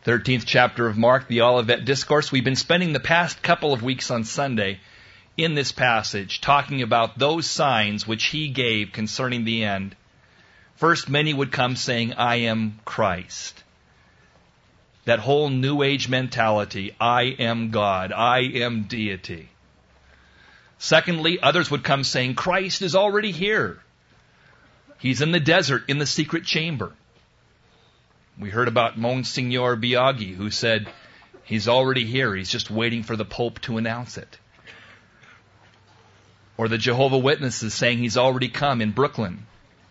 13th chapter of Mark, the Olivet Discourse. We've been spending the past couple of weeks on Sunday in this passage talking about those signs which he gave concerning the end. First, many would come saying, I am Christ. That whole New Age mentality, I am God, I am deity. Secondly, others would come saying, Christ is already here. He's in the desert, in the secret chamber. We heard about Monsignor Biaggi, who said, he's already here, he's just waiting for the Pope to announce it. Or the Jehovah's Witnesses saying he's already come in Brooklyn.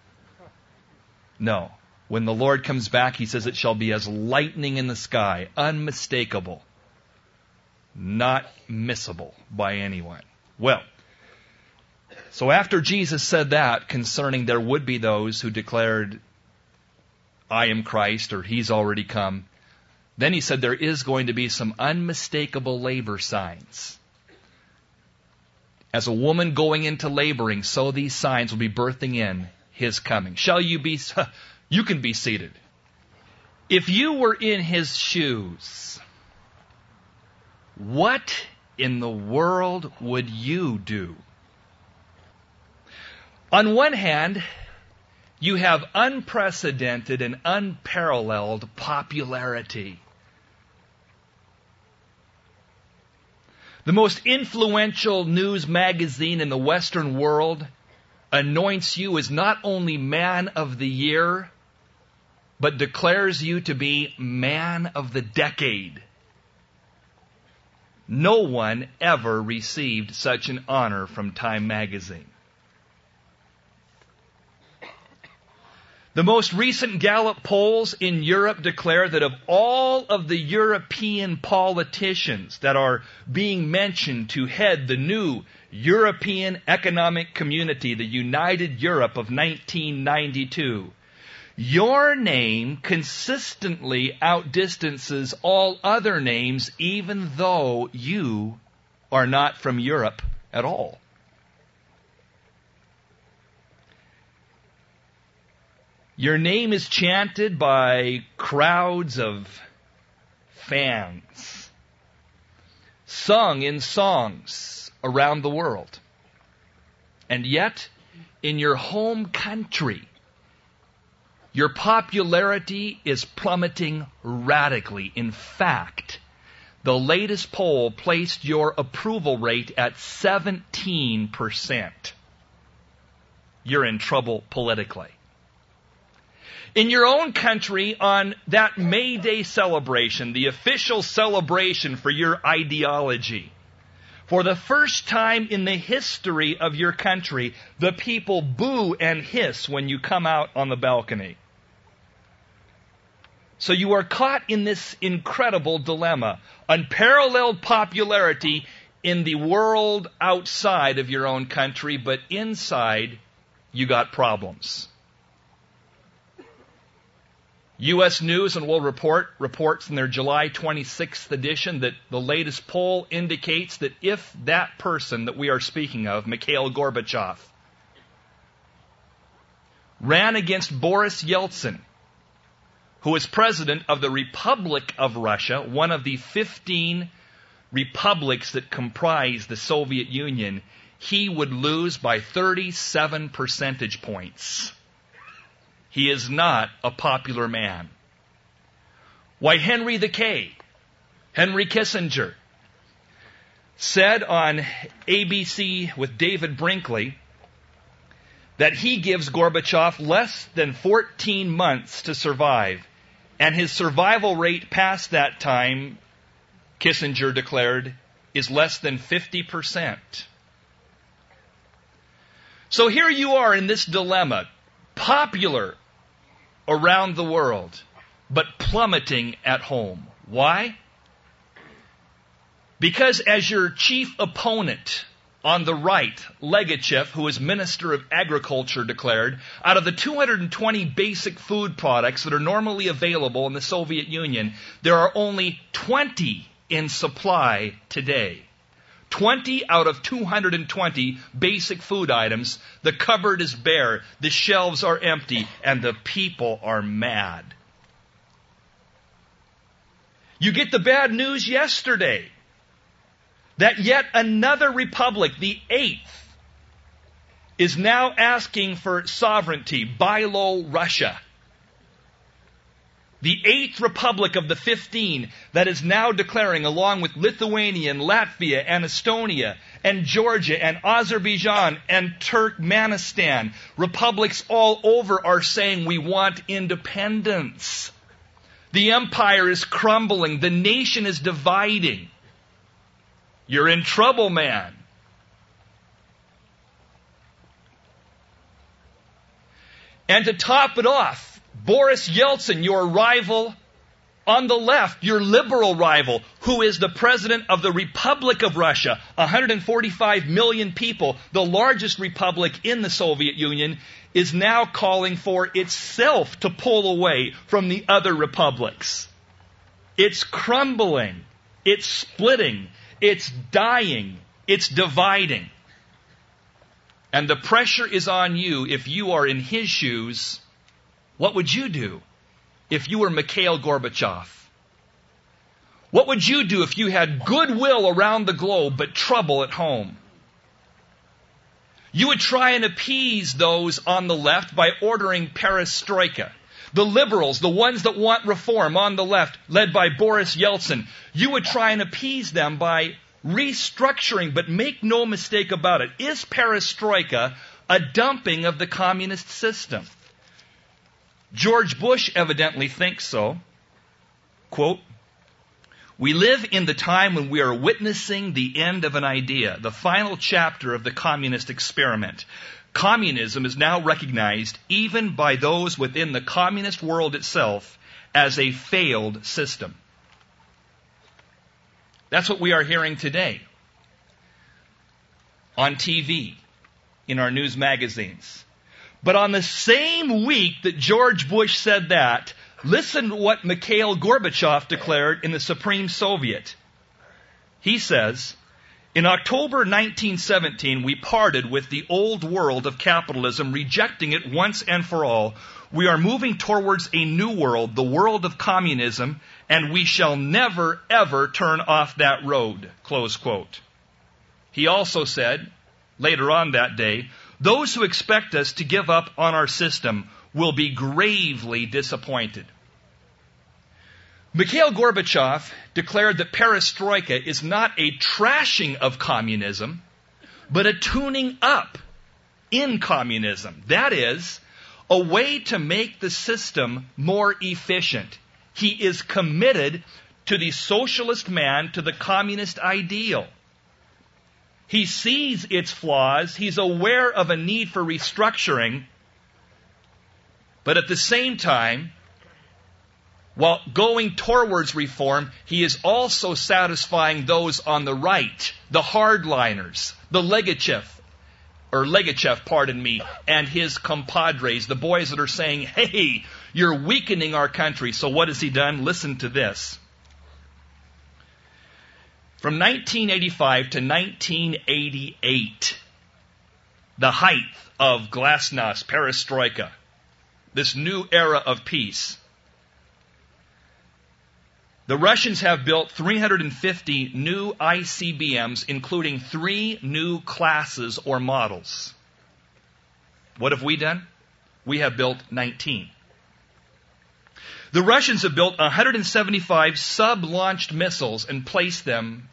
No. When the Lord comes back, he says it shall be as lightning in the sky, unmistakable, not missable by anyone. Well, so after Jesus said that concerning there would be those who declared, I am Christ, or he's already come, then he said there is going to be some unmistakable labor signs. As a woman going into laboring, so these signs will be birthing in his coming. Shall you be... You can be seated. If you were in his shoes, what in the world would you do? On one hand, you have unprecedented and unparalleled popularity. The most influential news magazine in the Western world anoints you as not only man of the year, but declares you to be man of the decade. No one ever received such an honor from Time magazine. The most recent Gallup polls in Europe declare that of all of the European politicians that are being mentioned to head the new European Economic Community, the United Europe of 1992, your name consistently outdistances all other names, even though you are not from Europe at all. Your name is chanted by crowds of fans, sung in songs around the world. And yet, in your home country, your popularity is plummeting radically. In fact, the latest poll placed your approval rate at 17%. You're in trouble politically. In your own country, on that May Day celebration, the official celebration for your ideology, for the first time in the history of your country, the people boo and hiss when you come out on the balcony. So you are caught in this incredible dilemma. Unparalleled popularity in the world outside of your own country, but inside you got problems. U.S. News and World Report reports in their July 26th edition that the latest poll indicates that if that person that we are speaking of, Mikhail Gorbachev, ran against Boris Yeltsin, who is president of the Republic of Russia, one of the 15 republics that comprise the Soviet Union, he would lose by 37 percentage points. He is not a popular man. Why, Henry Kissinger, said on ABC with David Brinkley that he gives Gorbachev less than 14 months to survive, and his survival rate past that time, Kissinger declared, is less than 50%. So here you are in this dilemma, popular around the world, but plummeting at home. Why? Because as your chief opponent on the right, Legachev, who is Minister of Agriculture, declared, out of the 220 basic food products that are normally available in the Soviet Union, there are only 20 in supply today. 20 out of 220 basic food items, the cupboard is bare, the shelves are empty, and the people are mad. You get the bad news yesterday that yet another republic, the 8th, is now asking for sovereignty, Byelorussia. The 8th republic of the 15 that is now declaring, along with Lithuania and Latvia and Estonia and Georgia and Azerbaijan and Turkmenistan, republics all over are saying we want independence. The empire is crumbling. The nation is dividing. You're in trouble, man. And to top it off, Boris Yeltsin, your rival on the left, your liberal rival, who is the president of the Republic of Russia, 145 million people, the largest republic in the Soviet Union, is now calling for itself to pull away from the other republics. It's crumbling. It's splitting. It's dying. It's dividing. And the pressure is on you. If you are in his shoes, what would you do if you were Mikhail Gorbachev? What would you do if you had goodwill around the globe but trouble at home? You would try and appease those on the left by ordering perestroika. The liberals, the ones that want reform on the left, led by Boris Yeltsin, you would try and appease them by restructuring, but make no mistake about it. Is perestroika a dumping of the communist system? George Bush evidently thinks so. Quote, "We live in the time when we are witnessing the end of an idea, the final chapter of the communist experiment. Communism is now recognized, even by those within the communist world itself, as a failed system." That's what we are hearing today on TV, in our news magazines. But on the same week that George Bush said that, listen to what Mikhail Gorbachev declared in the Supreme Soviet. He says, "In October 1917, we parted with the old world of capitalism, rejecting it once and for all. We are moving towards a new world, the world of communism, and we shall never, ever turn off that road." Close quote. He also said, later on that day, "Those who expect us to give up on our system will be gravely disappointed." Mikhail Gorbachev declared that perestroika is not a trashing of communism, but a tuning up in communism. That is, a way to make the system more efficient. He is committed to the socialist man, to the communist ideal. He sees its flaws. He's aware of a need for restructuring. But at the same time, while going towards reform, he is also satisfying those on the right, the hardliners, the Legachev, and his compadres, the boys that are saying, "Hey, you're weakening our country." So what has he done? Listen to this. From 1985 to 1988, the height of glasnost, perestroika, this new era of peace, the Russians have built 350 new ICBMs, including 3 new classes or models. What have we done? We have built 19. The Russians have built 175 sub-launched missiles and placed them,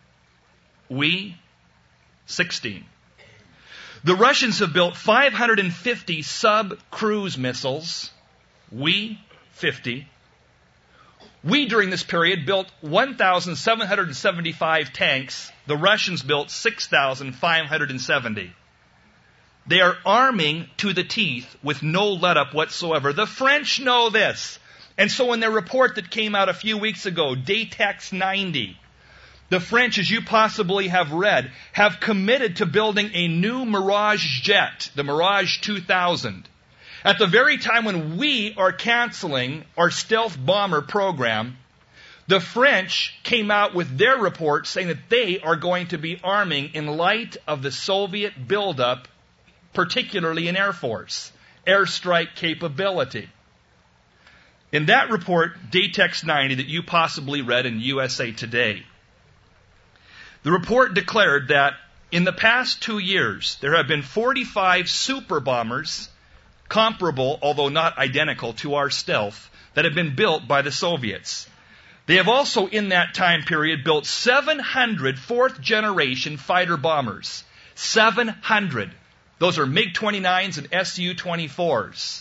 16. The Russians have built 550 sub-cruise missiles, 50. We, during this period, built 1,775 tanks. The Russians built 6,570. They are arming to the teeth with no let-up whatsoever. The French know this. And so in their report that came out a few weeks ago, Datex 90, the French, as you possibly have read, have committed to building a new Mirage jet, the Mirage 2000. At the very time when we are canceling our stealth bomber program, the French came out with their report saying that they are going to be arming in light of the Soviet buildup, particularly in Air Force, airstrike capability. In that report, Datex 90, that you possibly read in USA Today, the report declared that in the past 2 years, there have been 45 super bombers, comparable, although not identical, to our Stealth, that have been built by the Soviets. They have also, in that time period, built 700 fourth-generation fighter bombers. 700. Those are MiG-29s and Su-24s.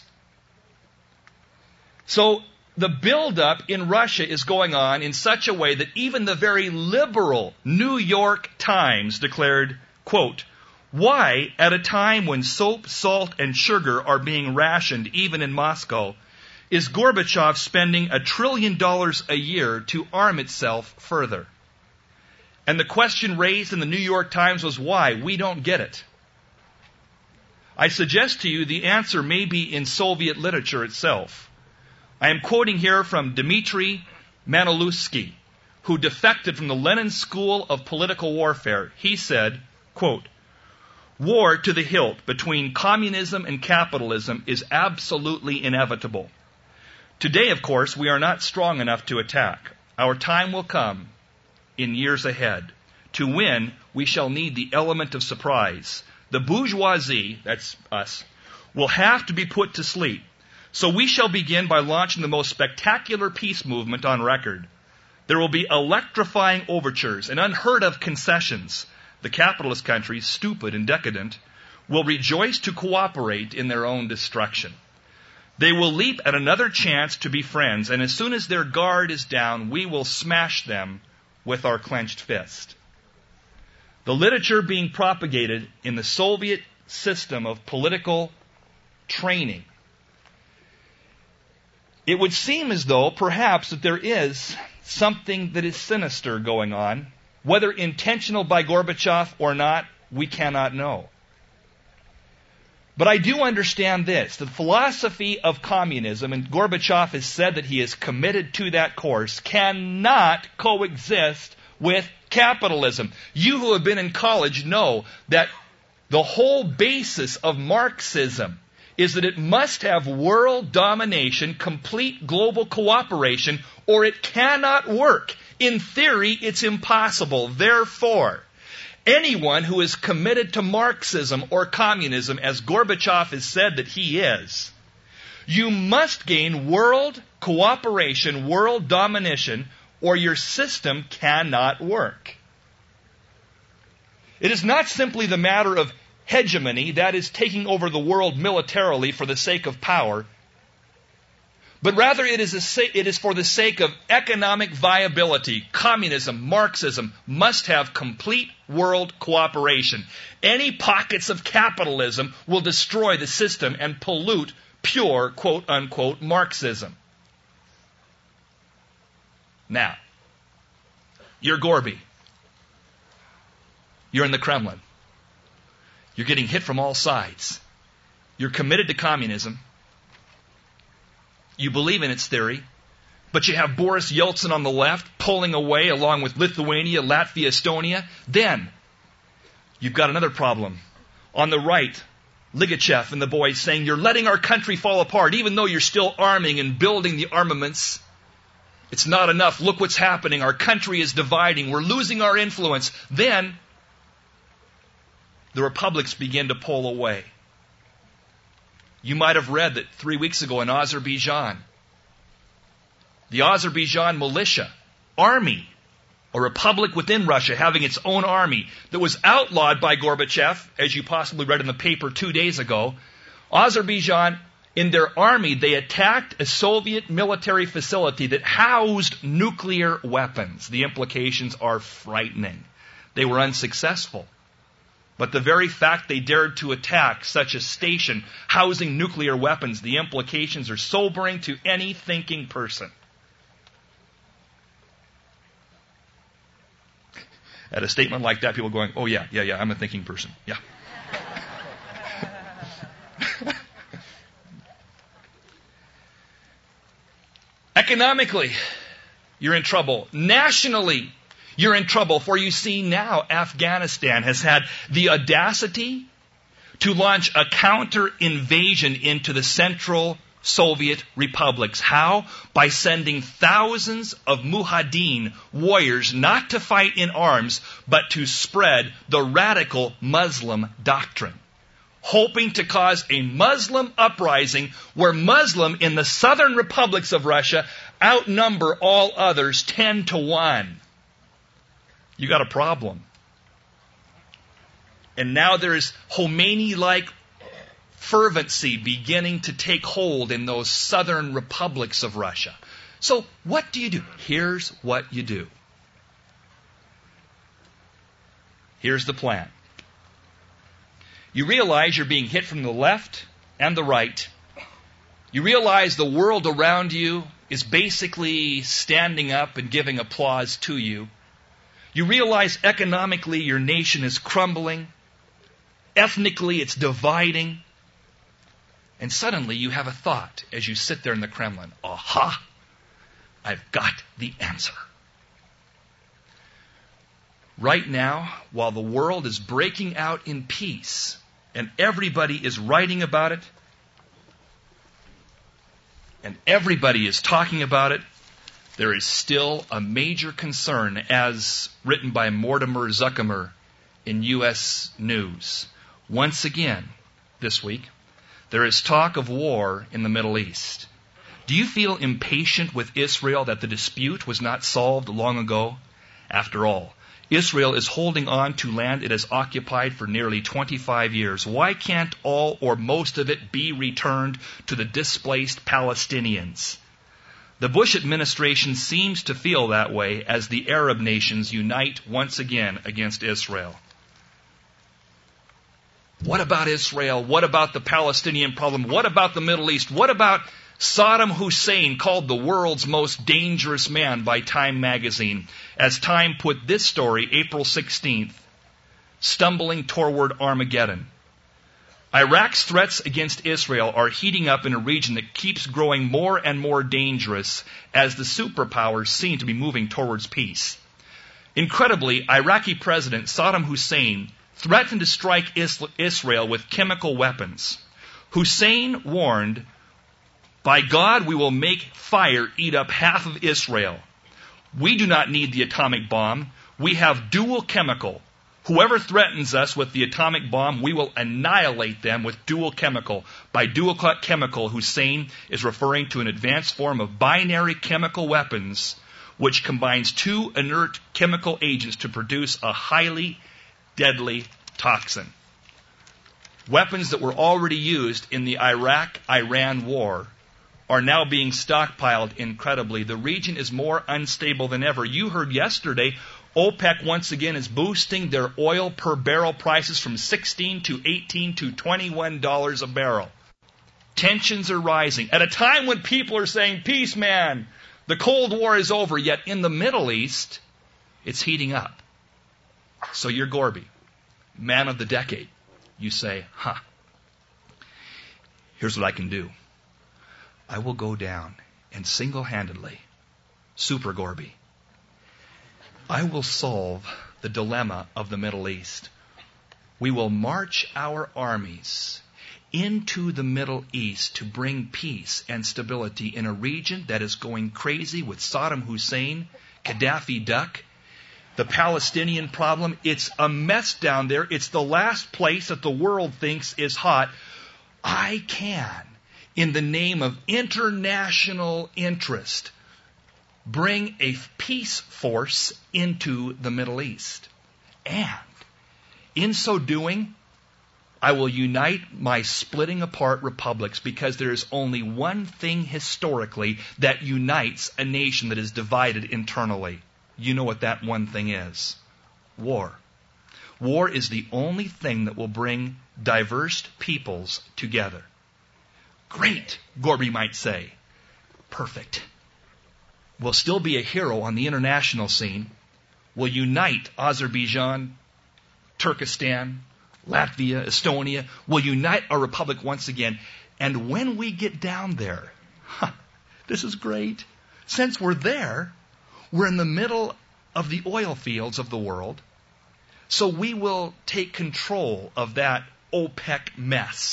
So the buildup in Russia is going on in such a way that even the very liberal New York Times declared, quote, "Why, at a time when soap, salt, and sugar are being rationed even in Moscow, is Gorbachev spending $1 trillion a year to arm itself further?" And the question raised in the New York Times was why? We don't get it. I suggest to you the answer may be in Soviet literature itself. I am quoting here from Dmitry Manilovsky, who defected from the Lenin School of Political Warfare. He said, quote, "War to the hilt between communism and capitalism is absolutely inevitable. Today, of course, we are not strong enough to attack. Our time will come in years ahead. To win, we shall need the element of surprise. The bourgeoisie," that's us, "will have to be put to sleep. So we shall begin by launching the most spectacular peace movement on record. There will be electrifying overtures and unheard of concessions. The capitalist countries, stupid and decadent, will rejoice to cooperate in their own destruction. They will leap at another chance to be friends, and as soon as their guard is down, we will smash them with our clenched fist." The literature being propagated in the Soviet system of political training, it would seem as though perhaps that there is something that is sinister going on. Whether intentional by Gorbachev or not, we cannot know. But I do understand this. The philosophy of communism, and Gorbachev has said that he is committed to that course, cannot coexist with capitalism. You who have been in college know that the whole basis of Marxism is that it must have world domination, complete global cooperation, or it cannot work. In theory, it's impossible. Therefore, anyone who is committed to Marxism or communism, as Gorbachev has said that he is, you must gain world cooperation, world domination, or your system cannot work. It is not simply the matter of hegemony, that is taking over the world militarily for the sake of power, but rather it is for the sake of economic viability. Communism, Marxism must have complete world cooperation. Any pockets of capitalism will destroy the system and pollute pure, quote-unquote, Marxism. Now, you're Gorby. You're in the Kremlin. You're getting hit from all sides. You're committed to communism. You believe in its theory. But you have Boris Yeltsin on the left pulling away along with Lithuania, Latvia, Estonia. Then you've got another problem. On the right, Ligachev and the boys saying, you're letting our country fall apart, even though you're still arming and building the armaments. It's not enough. Look what's happening. Our country is dividing. We're losing our influence. Then the republics begin to pull away. You might have read that 3 weeks ago in Azerbaijan, the Azerbaijan militia, army, a republic within Russia having its own army that was outlawed by Gorbachev, as you possibly read in the paper 2 days ago. Azerbaijan, in their army, they attacked a Soviet military facility that housed nuclear weapons. The implications are frightening. They were unsuccessful. But the very fact they dared to attack such a station housing nuclear weapons, the implications are sobering to any thinking person. At a statement like that, people are going, oh yeah, I'm a thinking person. Yeah. Economically, you're in trouble. Nationally, you're in trouble, for you see now Afghanistan has had the audacity to launch a counter-invasion into the Central Soviet republics. How? By sending thousands of mujahideen warriors not to fight in arms, but to spread the radical Muslim doctrine, hoping to cause a Muslim uprising where Muslim in the southern republics of Russia outnumber all others 10-1. You got a problem. And now there's Khomeini-like fervency beginning to take hold in those southern republics of Russia. So what do you do? Here's what you do. Here's the plan. You realize you're being hit from the left and the right. You realize the world around you is basically standing up and giving applause to you. You realize economically your nation is crumbling. Ethnically it's dividing. And suddenly you have a thought as you sit there in the Kremlin. Aha! I've got the answer. Right now, while the world is breaking out in peace, and everybody is writing about it, and everybody is talking about it, there is still a major concern, as written by Mortimer Zuckerman in U.S. News. Once again, this week, there is talk of war in the Middle East. Do you feel impatient with Israel that the dispute was not solved long ago? After all, Israel is holding on to land it has occupied for nearly 25 years. Why can't all or most of it be returned to the displaced Palestinians? The Bush administration seems to feel that way as the Arab nations unite once again against Israel. What about Israel? What about the Palestinian problem? What about the Middle East? What about Saddam Hussein, called the world's most dangerous man by Time magazine, as Time put this story, April 16th, stumbling toward Armageddon? Iraq's threats against Israel are heating up in a region that keeps growing more and more dangerous as the superpowers seem to be moving towards peace. Incredibly, Iraqi President Saddam Hussein threatened to strike Israel with chemical weapons. Hussein warned, "By God, we will make fire eat up half of Israel. We do not need the atomic bomb. We have dual chemical. Whoever threatens us with the atomic bomb, we will annihilate them with dual chemical." By dual chemical, Hussein is referring to an advanced form of binary chemical weapons which combines two inert chemical agents to produce a highly deadly toxin. Weapons that were already used in the Iraq-Iran war are now being stockpiled incredibly. The region is more unstable than ever. You heard yesterday, OPEC once again is boosting their oil per barrel prices from $16 to $18 to $21 a barrel. Tensions are rising. At a time when people are saying, peace, man, the Cold War is over, yet in the Middle East, it's heating up. So you're Gorby, man of the decade. You say, here's what I can do. I will go down and single-handedly, Super Gorby, I will solve the dilemma of the Middle East. We will march our armies into the Middle East to bring peace and stability in a region that is going crazy with Saddam Hussein, Gaddafi Duck, the Palestinian problem. It's a mess down there. It's the last place that the world thinks is hot. I can, in the name of international interest, bring a peace force into the Middle East. And in so doing, I will unite my splitting apart republics, because there is only one thing historically that unites a nation that is divided internally. You know what that one thing is. War. War is the only thing that will bring diverse peoples together. Great, Gorby might say. Perfect. We'll still be a hero on the international scene. We'll unite Azerbaijan, Turkestan, Latvia, Estonia. We'll unite our republic once again. And when we get down there, this is great. Since we're there, we're in the middle of the oil fields of the world. So we will take control of that OPEC mess.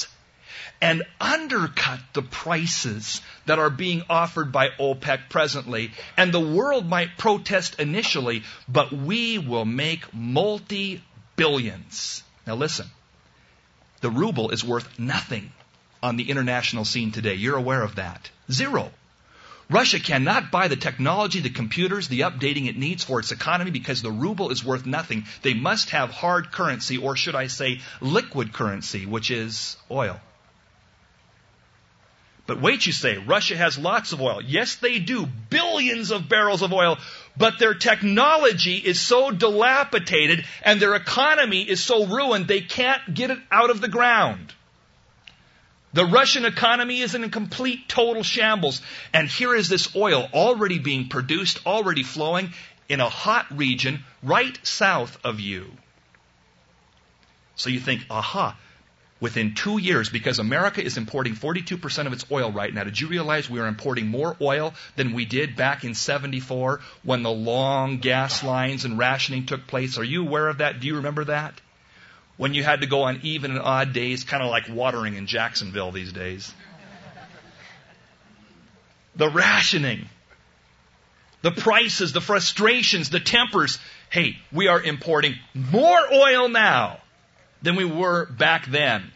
and undercut the prices that are being offered by OPEC presently. And the world might protest initially, but we will make multi-billions. Now listen, the ruble is worth nothing on the international scene today. You're aware of that. Zero. Russia cannot buy the technology, the computers, the updating it needs for its economy because the ruble is worth nothing. They must have hard currency, or should I say liquid currency, which is oil. But wait, you say, Russia has lots of oil. Yes, they do. Billions of barrels of oil. But their technology is so dilapidated and their economy is so ruined, they can't get it out of the ground. The Russian economy is in a complete, total shambles. And here is this oil already being produced, already flowing in a hot region right south of you. So you think, aha, within 2 years, because America is importing 42% of its oil right now. Did you realize we are importing more oil than we did back in 74 when the long gas lines and rationing took place? Are you aware of that? Do you remember that? When you had to go on even and odd days, kind of like watering in Jacksonville these days. The rationing, the prices, the frustrations, the tempers. Hey, we are importing more oil now than we were back then.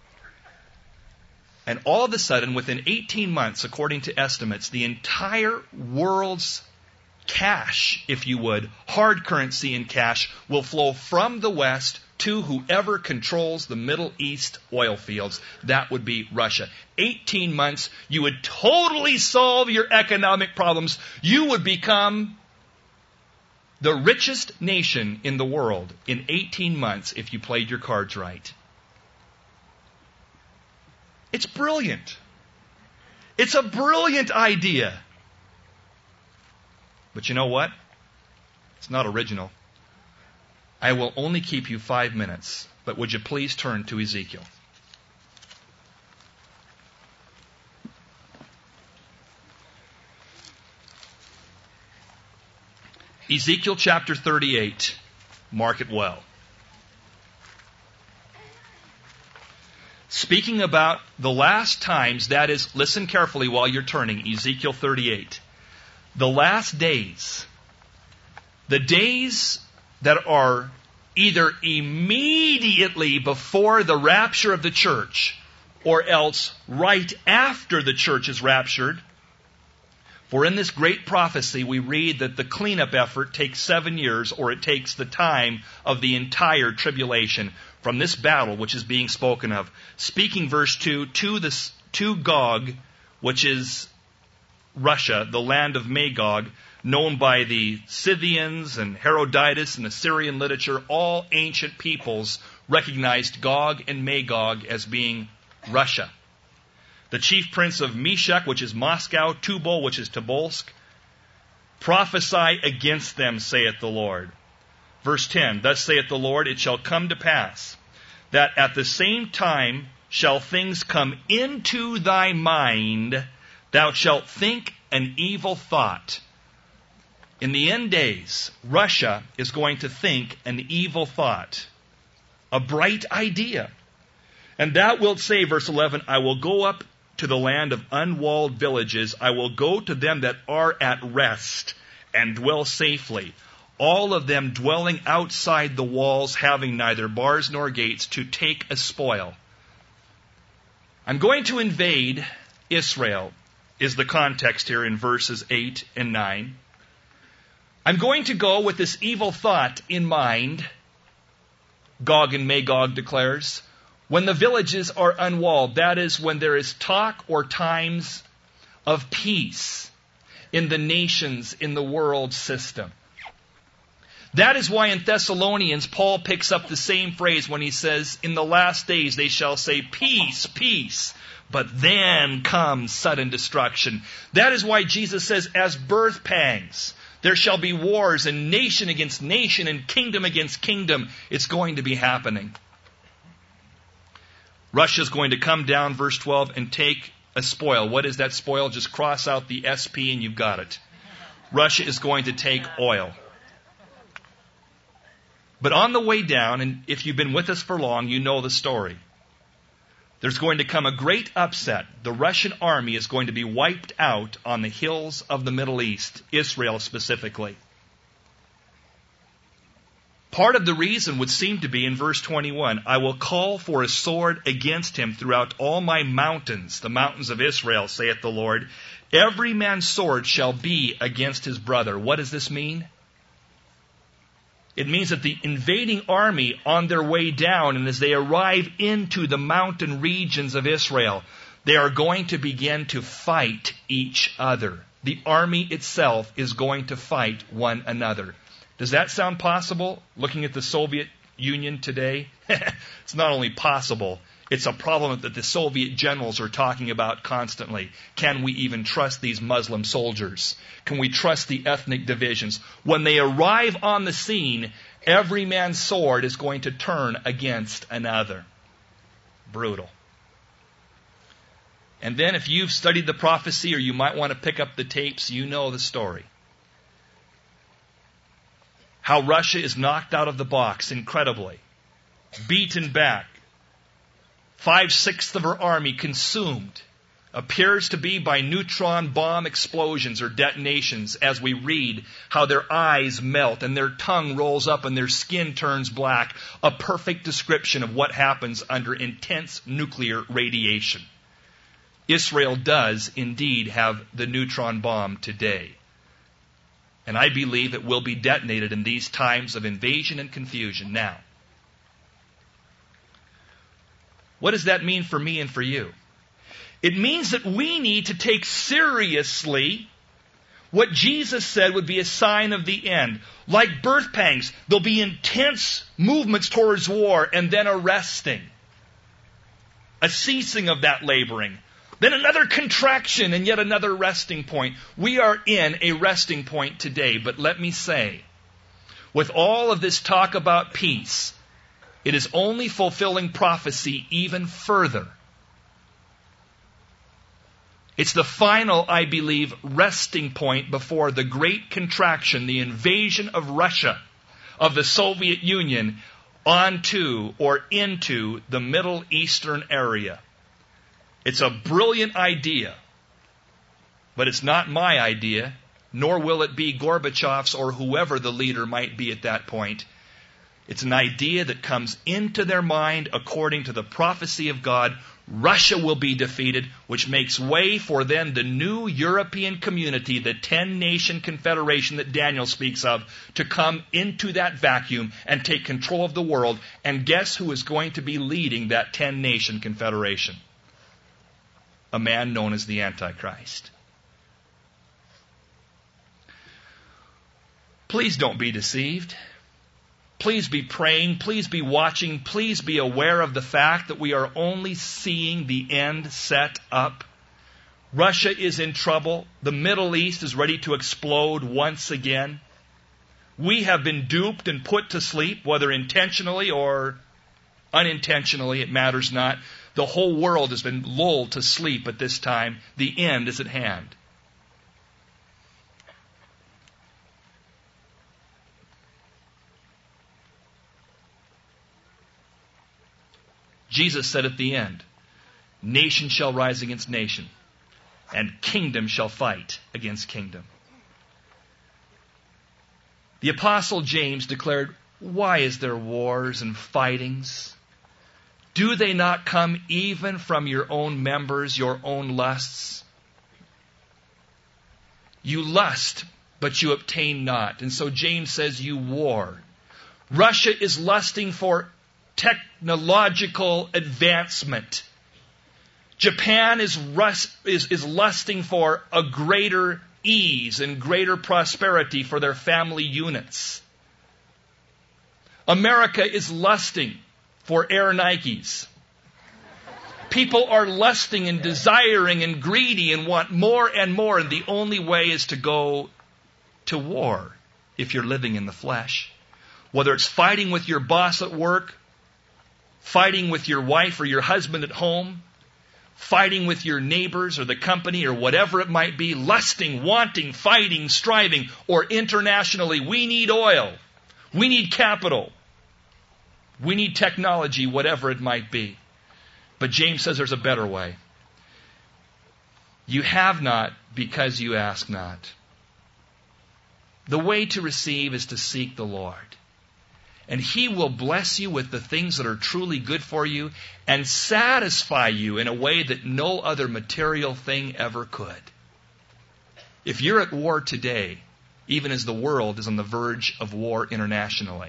And all of a sudden, within 18 months, according to estimates, the entire world's cash, if you would, hard currency and cash, will flow from the West to whoever controls the Middle East oil fields. That would be Russia. 18 months, you would totally solve your economic problems. You would become the richest nation in the world in 18 months if you played your cards right. It's brilliant. It's a brilliant idea. But you know what? It's not original. I will only keep you 5 minutes, but would you please turn to Ezekiel? Ezekiel chapter 38. Mark it well. Speaking about the last times, that is, listen carefully while you're turning, Ezekiel 38. The last days. The days that are either immediately before the rapture of the church or else right after the church is raptured. For in this great prophecy we read that the cleanup effort takes 7 years, or it takes the time of the entire tribulation from this battle which is being spoken of. Speaking verse 2 to Gog, which is Russia, the land of Magog, known by the Scythians and Herodotus and Assyrian literature. All ancient peoples recognized Gog and Magog as being Russia. The chief prince of Meshech, which is Moscow, Tubal, which is Tobolsk, prophesy against them, saith the Lord. Verse 10, thus saith the Lord, it shall come to pass that at the same time shall things come into thy mind, thou shalt think an evil thought. In the end days, Russia is going to think an evil thought, a bright idea. And thou wilt say, verse 11, I will go up to the land of unwalled villages. I will go to them that are at rest and dwell safely. All of them dwelling outside the walls, having neither bars nor gates, to take a spoil. I'm going to invade Israel, is the context here in verses 8 and 9. I'm going to go with this evil thought in mind, Gog and Magog declares, when the villages are unwalled. That is, when there is talk or times of peace in the nations, in the world system. That is why in Thessalonians, Paul picks up the same phrase when he says, in the last days they shall say, peace, peace. But then comes sudden destruction. That is why Jesus says, as birth pangs, there shall be wars, and nation against nation, and kingdom against kingdom. It's going to be happening. Russia's going to come down, verse 12, and take a spoil. What is that spoil? Just cross out the SP and you've got it. Russia is going to take oil. But on the way down, and if you've been with us for long, you know the story. There's going to come a great upset. The Russian army is going to be wiped out on the hills of the Middle East, Israel specifically. Part of the reason would seem to be in verse 21, I will call for a sword against him throughout all my mountains, the mountains of Israel, saith the Lord. Every man's sword shall be against his brother. What does this mean? It means that the invading army on their way down, and as they arrive into the mountain regions of Israel, they are going to begin to fight each other. The army itself is going to fight one another. Does that sound possible, looking at the Soviet Union today? It's not only possible, it's a problem that the Soviet generals are talking about constantly. Can we even trust these Muslim soldiers? Can we trust the ethnic divisions? When they arrive on the scene, every man's sword is going to turn against another. Brutal. And then if you've studied the prophecy, or you might want to pick up the tapes, you know the story. How Russia is knocked out of the box incredibly, beaten back, 5/6 of her army consumed, appears to be by neutron bomb explosions or detonations, as we read how their eyes melt and their tongue rolls up and their skin turns black, a perfect description of what happens under intense nuclear radiation. Israel does indeed have the neutron bomb today. And I believe it will be detonated in these times of invasion and confusion. Now, what does that mean for me and for you? It means that we need to take seriously what Jesus said would be a sign of the end. Like birth pangs, there'll be intense movements towards war and then a resting. A ceasing of that laboring. Then another contraction and yet another resting point. We are in a resting point today. But let me say, with all of this talk about peace, it is only fulfilling prophecy even further. It's the final, I believe, resting point before the great contraction, the invasion of Russia, of the Soviet Union, onto or into the Middle Eastern area. It's a brilliant idea, but it's not my idea, nor will it be Gorbachev's or whoever the leader might be at that point. It's an idea that comes into their mind according to the prophecy of God. Russia will be defeated, which makes way for then the new European community, the 10-nation confederation that Daniel speaks of, to come into that vacuum and take control of the world. And guess who is going to be leading that 10-nation confederation? A man known as the Antichrist. Please don't be deceived. Please be praying. Please be watching. Please be aware of the fact that we are only seeing the end set up. Russia is in trouble. The Middle East is ready to explode once again. We have been duped and put to sleep, whether intentionally or unintentionally, it matters not. The whole world has been lulled to sleep at this time. The end is at hand. Jesus said at the end, nation shall rise against nation, and kingdom shall fight against kingdom. The Apostle James declared, why is there wars and fightings? Do they not come even from your own members, your own lusts? You lust, but you obtain not. And so James says you war. Russia is lusting for technological advancement. Japan is lusting for a greater ease and greater prosperity for their family units. America is lusting for Air Nikes. People are lusting and desiring and greedy and want more and more, and the only way is to go to war if you're living in the flesh. Whether it's fighting with your boss at work, fighting with your wife or your husband at home, fighting with your neighbors or the company or whatever it might be, lusting, wanting, fighting, striving, or internationally, we need oil, we need capital, we need technology, whatever it might be. But James says there's a better way. You have not because you ask not. The way to receive is to seek the Lord. And He will bless you with the things that are truly good for you and satisfy you in a way that no other material thing ever could. If you're at war today, even as the world is on the verge of war internationally,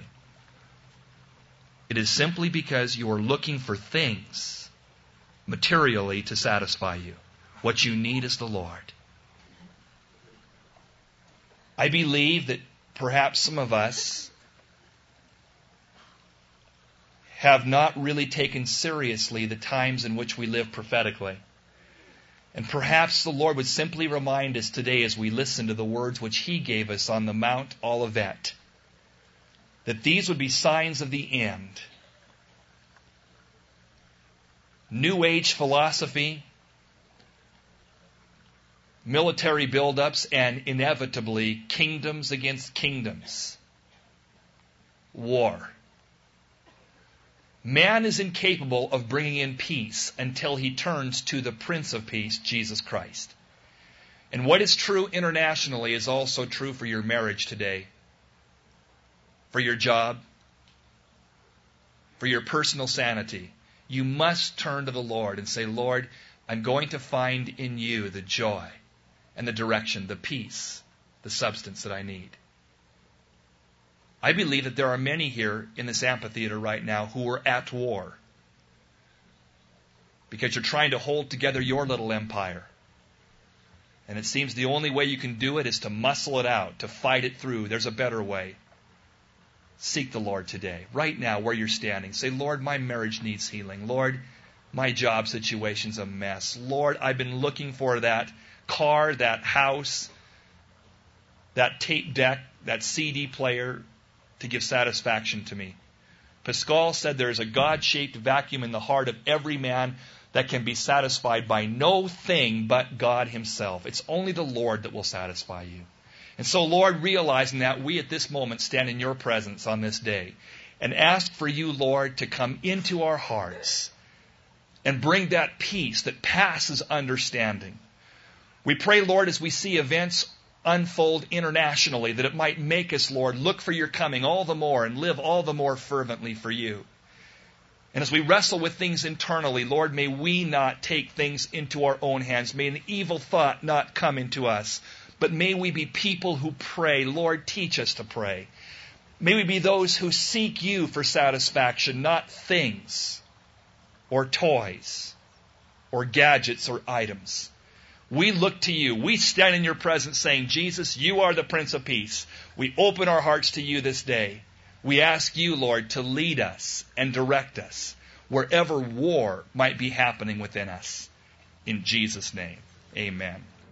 it is simply because you are looking for things materially to satisfy you. What you need is the Lord. I believe that perhaps some of us have not really taken seriously the times in which we live prophetically. And perhaps the Lord would simply remind us today as we listen to the words which He gave us on the Mount Olivet, that these would be signs of the end. New Age philosophy, military buildups, and inevitably kingdoms against kingdoms. War. Man is incapable of bringing in peace until he turns to the Prince of Peace, Jesus Christ. And what is true internationally is also true for your marriage today, for your job, for your personal sanity. You must turn to the Lord and say, Lord, I'm going to find in You the joy and the direction, the peace, the substance that I need. I believe that there are many here in this amphitheater right now who are at war because you're trying to hold together your little empire. And it seems the only way you can do it is to muscle it out, to fight it through. There's a better way. Seek the Lord today, right now where you're standing. Say, Lord, my marriage needs healing. Lord, my job situation's a mess. Lord, I've been looking for that car, that house, that tape deck, that CD player to give satisfaction to me. Pascal said there is a God-shaped vacuum in the heart of every man that can be satisfied by no thing but God Himself. It's only the Lord that will satisfy you. And so, Lord, realizing that, we at this moment stand in Your presence on this day and ask for You, Lord, to come into our hearts and bring that peace that passes understanding. We pray, Lord, as we see events unfold internationally, that it might make us, Lord, look for Your coming all the more and live all the more fervently for You. And as we wrestle with things internally, Lord, may we not take things into our own hands. May an evil thought not come into us. But may we be people who pray. Lord, teach us to pray. May we be those who seek You for satisfaction, not things or toys or gadgets or items. We look to You. We stand in Your presence saying, Jesus, You are the Prince of Peace. We open our hearts to You this day. We ask You, Lord, to lead us and direct us wherever war might be happening within us. In Jesus' name, amen.